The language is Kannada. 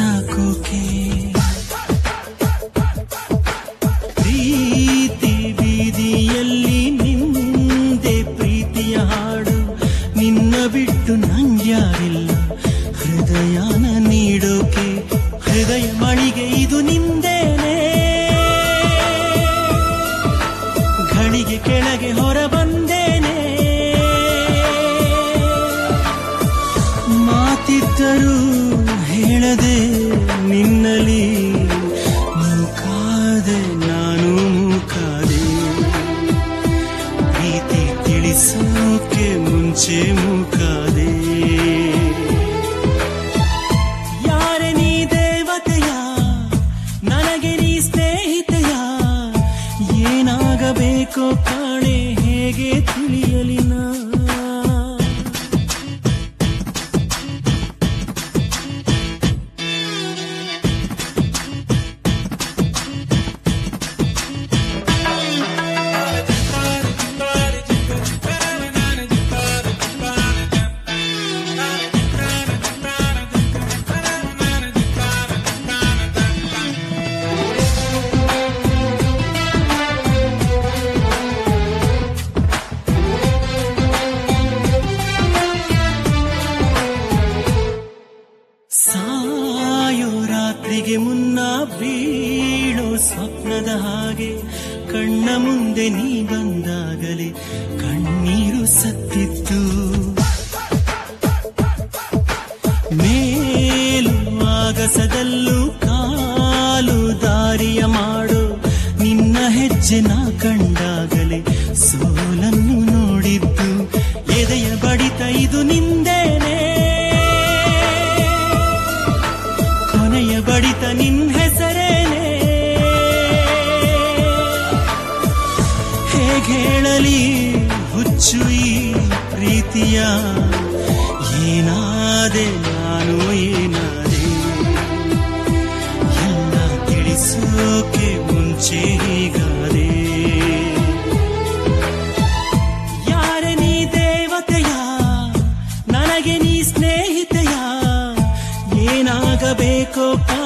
ಸಾಕೋಕೆ ಪ್ರೀತಿ ಬೀದಿಯಲ್ಲಿ ನಿಂದೆ ಪ್ರೀತಿಯ ಹಾಡು ನಿನ್ನ ಬಿಟ್ಟು ನಂಗ್ಯಾರಿಲ್ಲ ಹೃದಯನ ನೀಡೋಕೆ ಹೃದಯ ಮಳಿಗೆ ಇದು ನಿಂದೇನೆ ಘಳಿಗೆ ಕೆಳಗೆ ಹೊರ ಬಂದೇನೆ ಮಾತಿದ್ದರೂ ಹೇಳದೆ ನಿನ್ನಲಿ ಮೂಕಾದೆ ನಾನು ಮೂಕಾದೆ ಪ್ರೀತಿ ತಿಳಿಸೋಕೆ ಮುಂಚೆ ಮೂಕಾದೆ ಯಾರೆ ನೀ ದೇವತೆಯ ನನಗೆ ನೀ ಸ್ನೇಹಿತೆಯ ಏನಾಗಬೇಕೋ ಕಾಣೆ ಹೇಗೆ ತಿಳಿಯಲಿ ನಾ ಸಾಯೋ ರಾತ್ರಿಗೆ ಮುನ್ನ ಬೀಳೋ ಸ್ವಪ್ನದ ಹಾಗೆ ಕಣ್ಣ ಮುಂದೆ ನೀ ಬಂದಾಗಲೇ ಕಣ್ಣೀರು ಸತ್ತಿತ್ತು ಮೇಲು ಆಗಸದಲ್ಲೂ ಕಾಲು ದಾರಿಯ ಮಾಡೋ ನಿನ್ನ ಹೆಜ್ಜೆ ನಾ ಕಂಡಾಗಲೇ ಸೋಲನ್ನು ನೋಡಿದ್ದು ಎದೆಯ ಬಡಿತ ಇದು ನಿಂದೇನೆ ಕೊನೆಯ ಬಡಿತ ನಿನ್ ಹೆಸರೇನೆ ಹೇಳಲಿ ಹುಚ್ಚು ಈ ಪ್ರೀತಿಯ ಏನಾದೆ ನಾನು ಏನಾದೆ ಎಲ್ಲ ತಿಳಿಸೋಕೆ ಮುಂಚೆ ಹೀಗಾದೆ ಯಾರೆ ನೀ ದೇವತೆಯ ನನಗೆ ನೀ ಸ್ನೇಹಿತೆಯ ಏನಾಗಬೇಕೋ